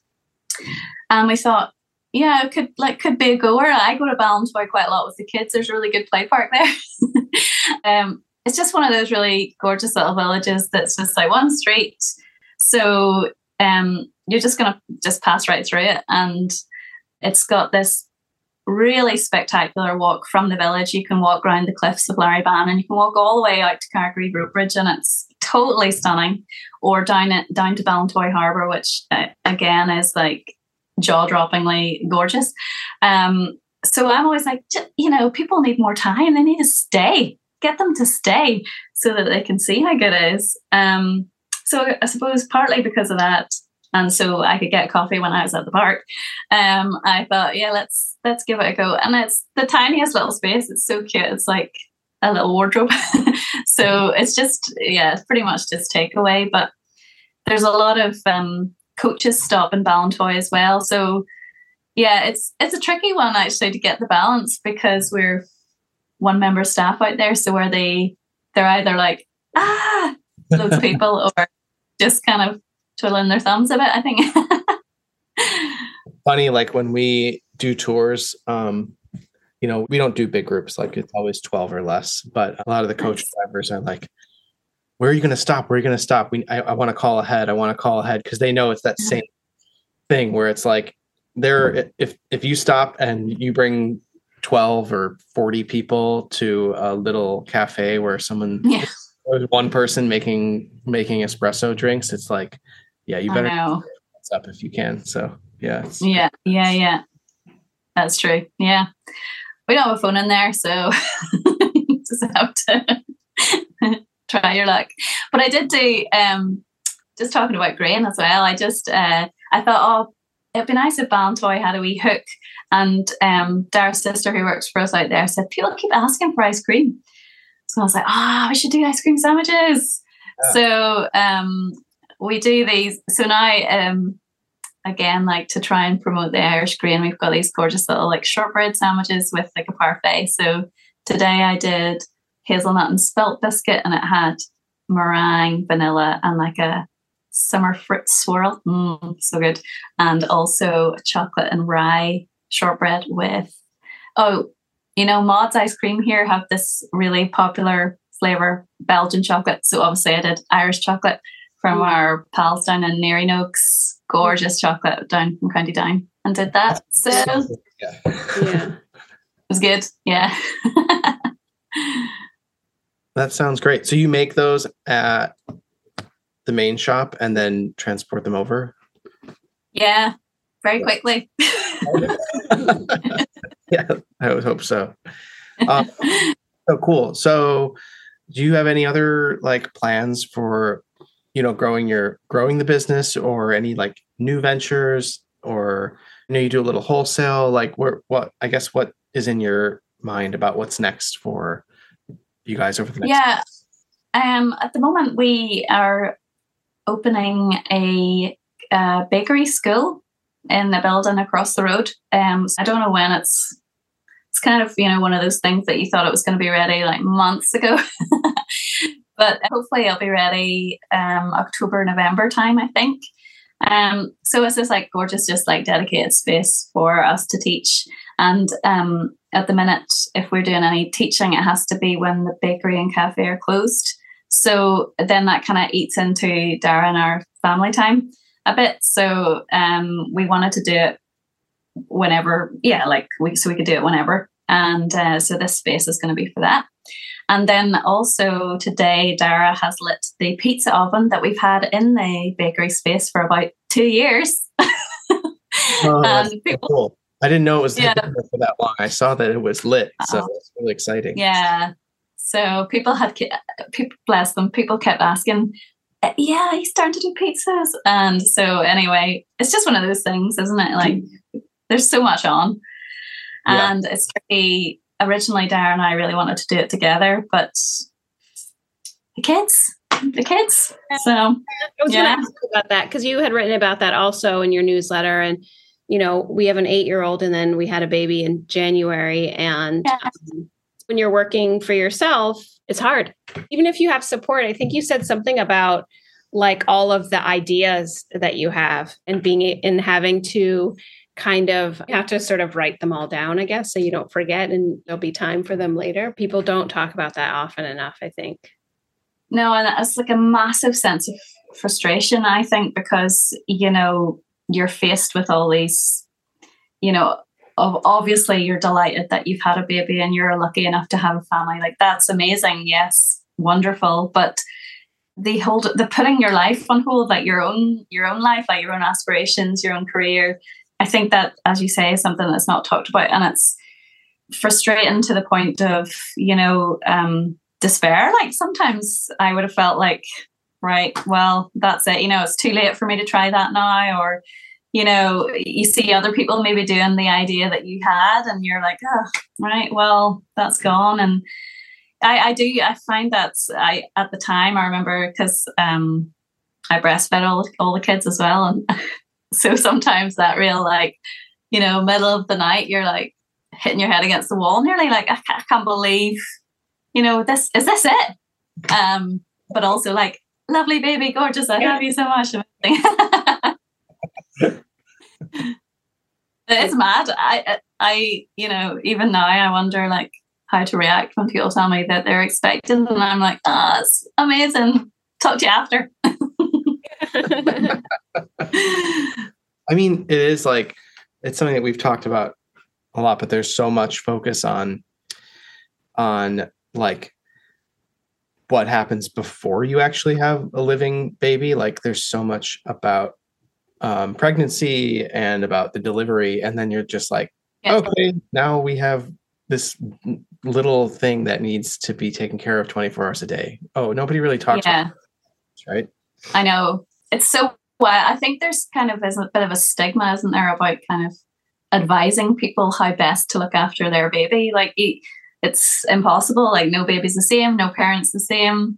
And we thought, yeah, it could like could be a goer. I go to Ballintoy quite a lot with the kids. There's a really good play park there. um, it's just one of those really gorgeous little villages that's just like one street. So um, you're just gonna just pass right through it, and it's got this really spectacular walk from the village. You can walk around the cliffs of Larryban, and you can walk all the way out to Carrigree Rope Bridge, and it's totally stunning. Or down it down to Ballintoy Harbour, which uh, again is like jaw-droppingly gorgeous. Um, so I'm always like, you know, people need more time. They need to stay. Get them to stay so that they can see how good it is. Um, so I suppose partly because of that, and so I could get coffee when I was at the park. Um, I thought, yeah, let's let's give it a go. And it's the tiniest little space. It's so cute. It's like a little wardrobe. So it's just, yeah, it's pretty much just takeaway. But there's a lot of um, coaches stop in Ballintoy as well. So yeah, it's it's a tricky one actually to get the balance, because we're one member of staff out there. So are they, they're either like, ah, loads of people, or just kind of twiddling their thumbs a bit, I think. Funny, like when we do tours, um, you know, we don't do big groups, like it's always twelve or less, but a lot of the coach drivers are like, where are you going to stop? Where are you going to stop? We, I, I want to call ahead. I want to call ahead, because they know it's that same thing where it's like, there, if if you stop and you bring twelve or forty people to a little cafe where someone, yeah. there's one person making making espresso drinks, it's like, yeah, you better what's up if you can. So yeah, yeah, yeah, yeah, that's true. Yeah, we don't have a phone in there, so you just have to try your luck. But I did do, um, just talking about grain as well, I just, uh, I thought, oh, it'd be nice if Ballintoy had a wee hook. And um, Dara's sister, who works for us out there, said, people keep asking for ice cream. So I was like, ah, oh, we should do ice cream sandwiches. Yeah. So um, we do these. So now, um, again, like to try and promote the Irish grain, we've got these gorgeous little like shortbread sandwiches with like a parfait. So today I did hazelnut and spelt biscuit, and it had meringue, vanilla, and like a summer fruit swirl. Mm, so good. And also chocolate and rye shortbread with, oh, you know, Maud's ice cream here have this really popular flavor, Belgian chocolate. So obviously I did Irish chocolate from mm. our pals down in Nearinoaks. Gorgeous chocolate down from County Down, and did that. So yeah, yeah. It was good. Yeah. That sounds great. So you make those at the main shop and then transport them over? Yeah, very quickly. Yeah, I would hope so. Um, so cool. So do you have any other like plans for, you know, growing your, growing the business, or any like new ventures, or, you know, you do a little wholesale, like where, what, I guess, what is in your mind about what's next for you guys over the next yeah um at the moment we are opening a uh, bakery school in the building across the road. um so I don't know when. It's it's kind of, you know, one of those things that you thought it was going to be ready like months ago. But hopefully it'll be ready um October, November time, I think. Um so it's just like gorgeous, just like dedicated space for us to teach. And um at the minute, if we're doing any teaching, it has to be when the bakery and cafe are closed. So then that kind of eats into Dara and our family time a bit. So um, we wanted to do it whenever, yeah, like we so we could do it whenever. And uh, so this space is going to be for that. And then also today, Dara has lit the pizza oven that we've had in the bakery space for about two years. Oh, that's and so people, cool. I didn't know it was Yeah. for that long. I saw that it was lit, so Oh. it's really exciting. yeah. So people had, ke- people, bless them, people kept asking, "Uh, yeah, he's starting to do pizzas. And so anyway, it's just one of those things, isn't it? Like there's so much on. Yeah. And it's really, originally Dara and I really wanted to do it together, but the kids, the kids. So I was Yeah. going to ask you about that because you had written about that also in your newsletter. And, you know, we have an eight-year-old and then we had a baby in January. And Yeah. um, when you're working for yourself, it's hard. Even if you have support, I think you said something about like all of the ideas that you have and being and having to kind of you have to sort of write them all down, I guess, so you don't forget and there'll be time for them later. People don't talk about that often enough, I think. no, and it's like a massive sense of frustration, I think, because, you know, you're faced with all these, you know, of obviously you're delighted that you've had a baby and you're lucky enough to have a family. Like that's amazing. Yes, wonderful. But the hold the putting your life on hold, like your own your own life, like your own aspirations, your own career. I think that, as you say, is something that's not talked about, and it's frustrating to the point of, you know, um, despair. Like sometimes I would have felt like, right, well, that's it. You know, it's too late for me to try that now, or you know, you see other people maybe doing the idea that you had, and you're like, oh, right, well, that's gone. And I, I do, I find that I at the time I remember because um, I breastfed all all the kids as well, and so sometimes that real like, you know, middle of the night, you're like hitting your head against the wall, nearly like I can't, I can't believe, you know, this is this it. Um, but also like, lovely baby, gorgeous, I love you so much. It's mad. I, I, you know, even now I wonder like how to react when people tell me that they're expecting, and I'm like, oh, it's amazing. Talk to you after. I mean, it is like, it's something that we've talked about a lot, but there's so much focus on, on like what happens before you actually have a living baby. Like there's so much about um, pregnancy and about the delivery. And then you're just like, Yeah. okay, now we have this little thing that needs to be taken care of twenty-four hours a day. Oh, nobody really talks Yeah. about this, right? I know. It's so, well, I think there's kind of is a bit of a stigma, isn't there, about kind of advising people how best to look after their baby. Like you, it's impossible. Like no baby's the same, no parent's the same.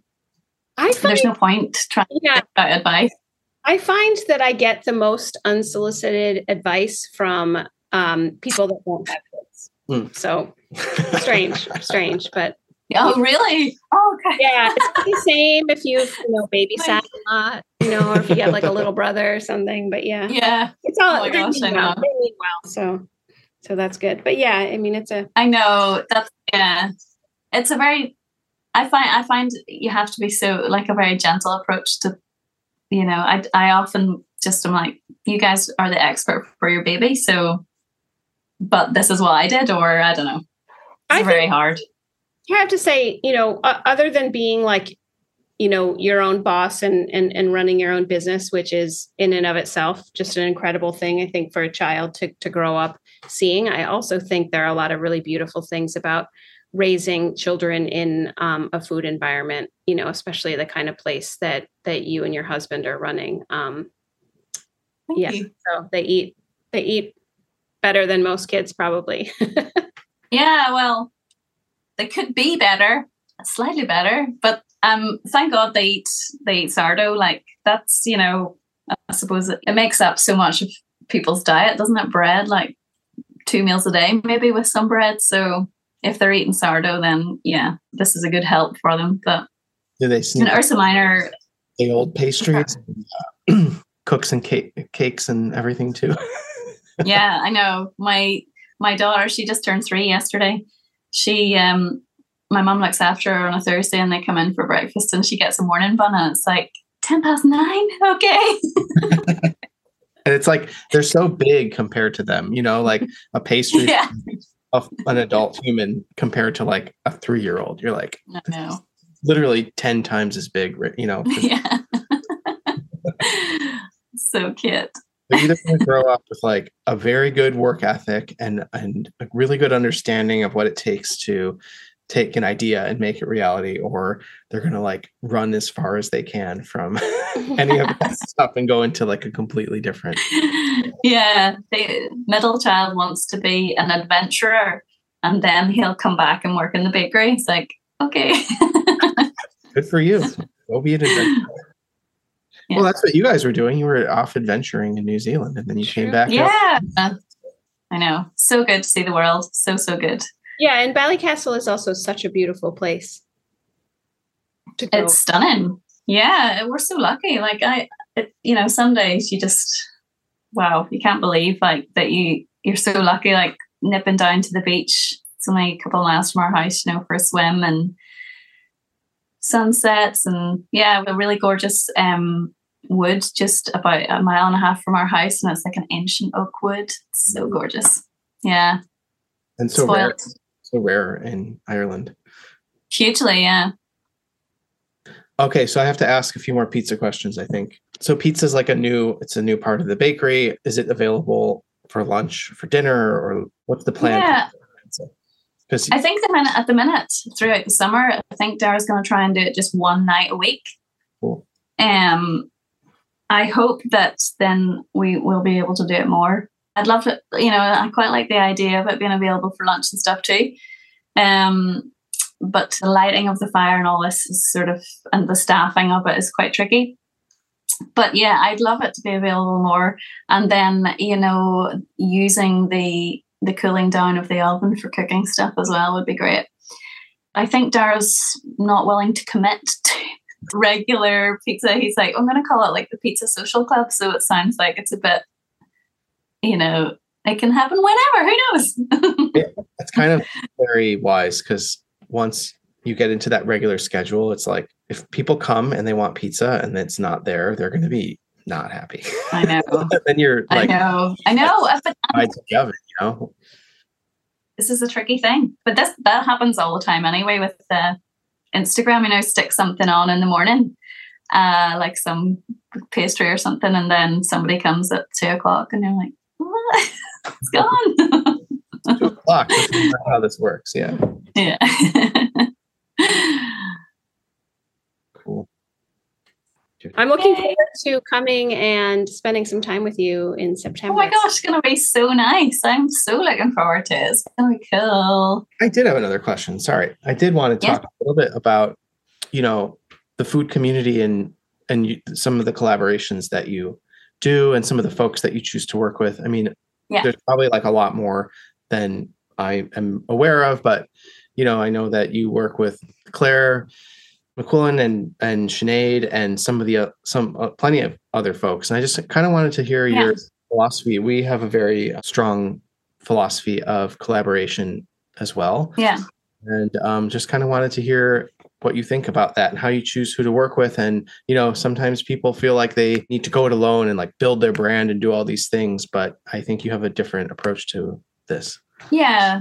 I find, There's no point trying yeah, to give out advice. I find that I get the most unsolicited advice from um, people that won't have kids. Mm. So strange, strange, but Oh, really? Oh, okay. yeah, it's not the same if you've, you know, babysat a lot, you know, or if you have like a little brother or something. But yeah, Yeah, it's all Oh my they gosh, mean I well. know. They mean well, so so that's good. But yeah, I mean, it's a I know. That's yeah. It's a very. I find I find you have to be so like a very gentle approach to. You know, I I often just am like, you guys are the expert for your baby, so. But this is what I did, or I don't know. It's I very think- hard. I have to say, you know, uh, other than being like, you know, your own boss and, and and running your own business, which is in and of itself just an incredible thing, I think, for a child to to grow up seeing. I also think there are a lot of really beautiful things about raising children in um, a food environment, you know, especially the kind of place that that you and your husband are running. Um, Thank yeah, you. so they eat they eat better than most kids probably. Yeah, well, they could be better, slightly better, but um, thank God they eat they eat sourdough. Like that's, you know, I suppose it, it makes up so much of people's diet, doesn't it? Bread, like two meals a day, maybe with some bread. So if they're eating sourdough, then yeah, this is a good help for them. But Do they and sneak Ursa Minor, the old pastries, uh, cooks and cake, cakes and everything too? yeah, I know. My my daughter, she just turned three yesterday. She um my mum looks after her on a Thursday and they come in for breakfast and she gets a morning bun and it's like ten past nine. Okay. And it's like they're so big compared to them, you know, like a pastry Yeah. is of an adult human compared to like a three-year-old. You're like, I know. Literally ten times as big, you know. Yeah. So cute. They're either going to grow up with like a very good work ethic and and a really good understanding of what it takes to take an idea and make it reality, or they're going to like run as far as they can from any of that stuff and go into like a completely different. Yeah, the middle child wants to be an adventurer, and then he'll come back and work in the bakery. It's like, okay. Good for you. Go be an adventurer. Yeah. Well, that's what you guys were doing. You were off adventuring in New Zealand, and then you came back. Yeah, up. I know. So good to see the world. So, so good. Yeah, and Ballycastle is also such a beautiful place to go. It's stunning. Yeah, we're so lucky. Like I, it, you know, some days you just, wow, you can't believe like that you you're so lucky. Like nipping down to the beach. It's only a couple of miles from our house, you know, for a swim and sunsets, and yeah, a really gorgeous um wood just about a mile and a half from our house, and it's like an ancient oak wood. It's so gorgeous. Yeah, and so Spoiled. rare, so rare in Ireland. Hugely, yeah. Okay, so I have to ask a few more pizza questions, I think. So pizza is like a new, it's a new part of the bakery. Is it available for lunch, for dinner, or what's the plan? Yeah. For I think the minute at the minute throughout the summer, I think Dara's going to try and do it just one night a week. Cool. Um, I hope that then we will be able to do it more. I'd love to, you know, I quite like the idea of it being available for lunch and stuff too. Um, but the lighting of the fire and all this is sort of, and the staffing of it is quite tricky. But yeah, I'd love it to be available more. And then, you know, using the the cooling down of the oven for cooking stuff as well would be great. I think Dara's not willing to commit to regular pizza. He's like, I'm going to call it like the Pizza Social Club. So it sounds like it's a bit, you know, it can happen whenever. Who knows? Yeah, it's kind of very wise, because once you get into that regular schedule, it's like if people come and they want pizza and it's not there, they're going to be not happy. I know. Then you're like, I know, I know. But the oven, you know, this is a tricky thing, but this that happens all the time anyway with uh, Instagram. You know, stick something on in the morning, uh, like some pastry or something, and then somebody comes at two o'clock, and you're like, what? It's gone. Two o'clock. That's not how this works. Yeah. Yeah. Cool. I'm looking forward to coming and spending some time with you in September. Oh my gosh, it's going to be so nice. I'm so looking forward to it. It's going to be cool. I did have another question. Sorry. I did want to talk yeah. a little bit about, you know, the food community and, and you, some of the collaborations that you do and some of the folks that you choose to work with. I mean, yeah. there's probably like a lot more than I am aware of, but, you know, I know that you work with Claire McQuillan and and Sinead and some of the uh, some uh, plenty of other folks, and I just kind of wanted to hear yeah. your philosophy. We have a very strong philosophy of collaboration as well, yeah, and um, just kind of wanted to hear what you think about that and how you choose who to work with. And you know, sometimes people feel like they need to go it alone and like build their brand and do all these things, but I think you have a different approach to this. Yeah,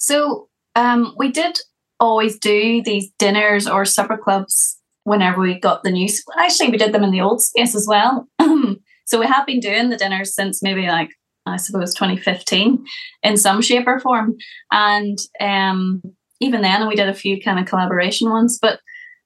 so um, we did. always do these dinners or supper clubs whenever we got the news. Actually, we did them in the old space as well. So we have been doing the dinners since maybe like, I suppose, twenty fifteen in some shape or form. And um, even then we did a few kind of collaboration ones. But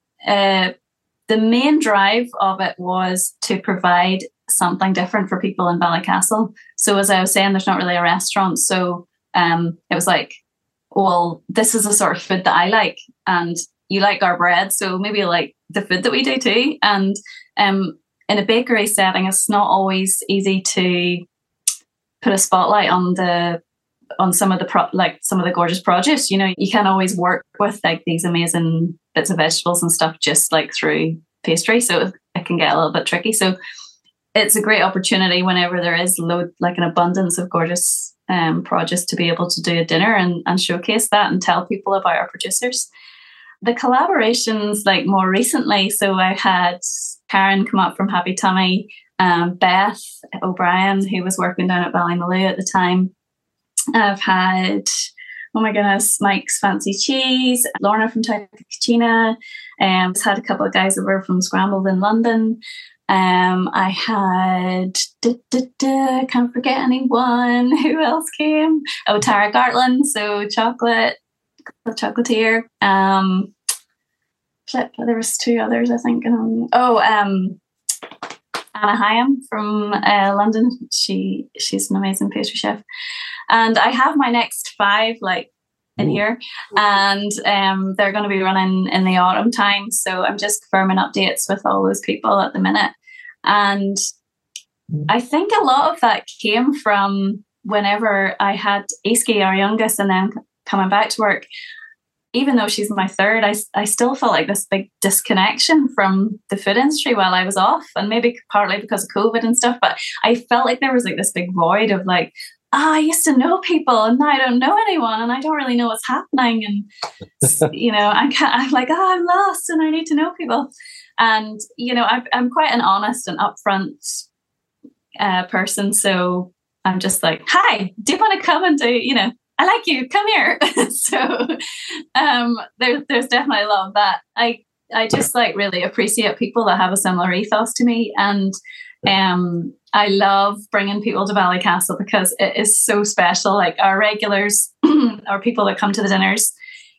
uh, the main drive of it was to provide something different for people in Ballycastle. So as I was saying, there's not really a restaurant. So um, it was like, well, this is the sort of food that I like, and you like our bread, so maybe you like the food that we do too. And um, in a bakery setting, it's not always easy to put a spotlight on the on some of the pro- like some of the gorgeous produce. You know, you can't always work with like these amazing bits of vegetables and stuff just like through pastry, so it can get a little bit tricky. So it's a great opportunity whenever there is load like an abundance of gorgeous um, produce to be able to do a dinner and, and showcase that and tell people about our producers. The collaborations, like more recently, so I had Karen come up from Happy Tummy, um, Beth O'Brien, who was working down at Ballymaloe at the time. I've had oh my goodness, Mike's Fancy Cheese, Lorna from Type Cucina. Um, had a couple of guys over from Scrambled in London. Um, I had, da, da, da, can't forget anyone. Who else came? Oh, Tara Gartland, so chocolate, chocolatier. Um, flip, there was two others, I think. Um, oh, um, Anna Hyam from uh, London. She she's an amazing pastry chef. And I have my next five, like, in Ooh. here, and um, they're going to be running in the autumn time. So I'm just firming updates with all those people at the minute. And I think a lot of that came from whenever I had Iski, our youngest, and then coming back to work. Even though she's my third, I, I still felt like this big disconnection from the food industry while I was off, and maybe partly because of COVID and stuff. But I felt like there was like this big void of like, ah, oh, I used to know people and now I don't know anyone and I don't really know what's happening. And, you know, I can't, I'm like, oh, I'm lost and I need to know people. And, you know, I, I'm quite an honest and upfront uh, person. So I'm just like, hi, do you want to come and do, you know, I like you, come here. so um, there, there's definitely a lot of that. I, I just like really appreciate people that have a similar ethos to me. And um, I love bringing people to Ballycastle because it is so special. Like our regulars or people that come to the dinners,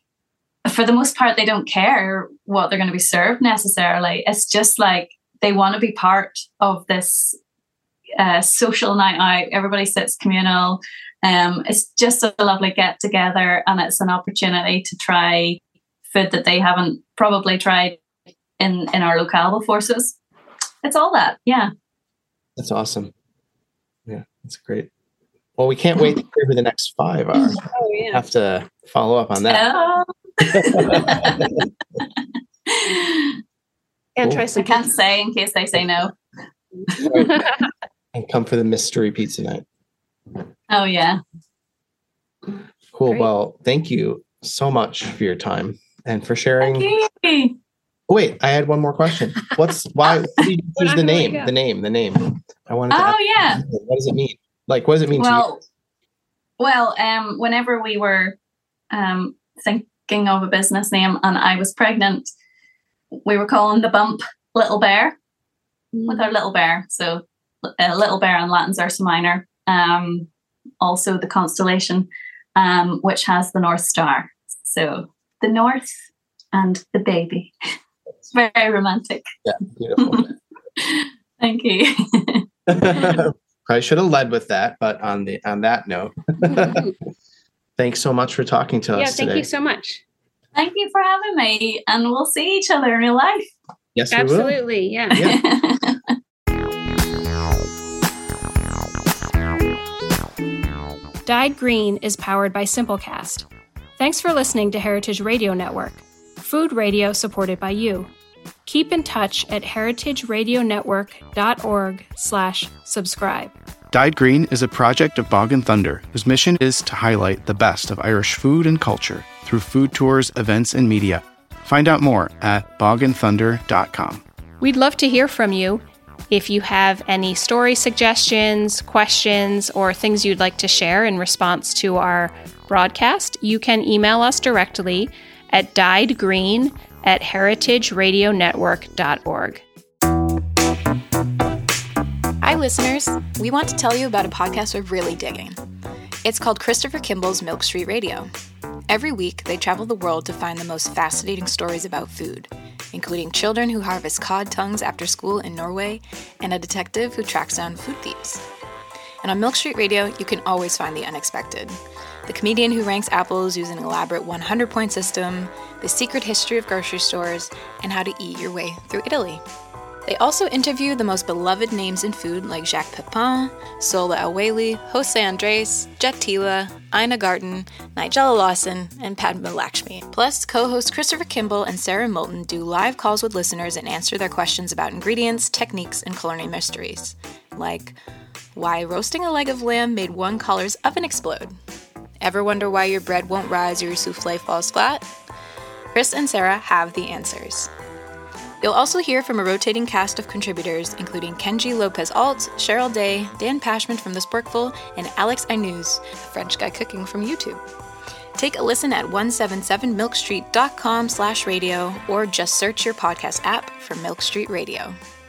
for the most part, they don't care what they're going to be served necessarily. It's just like they want to be part of this uh, social night out. Everybody sits communal. Um, it's just a lovely get together, and it's an opportunity to try food that they haven't probably tried in, in our locale before. So it's, it's all that. Yeah. That's awesome. Yeah, that's great. Well, we can't wait to hear who the next five are. Oh, yeah. Have to follow up on that. Oh. and try some I can't say in case they say no. And come for the mystery pizza night. Oh, yeah. Cool. Great. Well, thank you so much for your time and for sharing. Thank you. Oh, wait, I had one more question. What's why did you choose the name? The name, the name. I wanted to Oh, ask, yeah. What does it mean? Like, what does it mean well, to you? Well, um, whenever we were um, thinking of a business name and I was pregnant, we were calling the bump Little Bear with our little bear. So uh, Little Bear in Latin's Ursa Minor. Um, also the constellation, um, which has the North Star. So the North and the baby. It's very romantic. Yeah, beautiful. Thank you. I should have led with that, but on the on that note, thanks so much for talking to yeah, us today. Yeah, thank you so much. Thank you for having me, and we'll see each other in real life. Yes, we Absolutely, will. yeah. yeah. Dyed Green is powered by Simplecast. Thanks for listening to Heritage Radio Network, food radio supported by you. Keep in touch at heritageradionetwork.org slash subscribe. Dyed Green is a project of Bog and Thunder, whose mission is to highlight the best of Irish food and culture through food tours, events, and media. Find out more at bog and thunder dot com. We'd love to hear from you. If you have any story suggestions, questions, or things you'd like to share in response to our broadcast, you can email us directly at dyedgreen at heritageradionetwork dot org. Hi, listeners. We want to tell you about a podcast we're really digging. It's called Christopher Kimball's Milk Street Radio. Every week, they travel the world to find the most fascinating stories about food, including children who harvest cod tongues after school in Norway and a detective who tracks down food thieves. And on Milk Street Radio, you can always find the unexpected. The comedian who ranks apples using an elaborate one hundred point system, the secret history of grocery stores, and how to eat your way through Italy. They also interview the most beloved names in food like Jacques Pepin, Sola El-Waylly, Jose Andres, Jet Tila, Ina Garten, Nigella Lawson, and Padma Lakshmi. Plus, co-hosts Christopher Kimball and Sarah Moulton do live calls with listeners and answer their questions about ingredients, techniques, and culinary mysteries. Like, why roasting a leg of lamb made one collar's oven explode? Ever wonder why your bread won't rise or your souffle falls flat? Chris and Sarah have the answers. You'll also hear from a rotating cast of contributors, including Kenji Lopez-Alt, Cheryl Day, Dan Pashman from The Sporkful, and Alex Aynuz, a French guy cooking from YouTube. Take a listen at one seventy-seven milk street dot com slash radio or just search your podcast app for Milk Street Radio.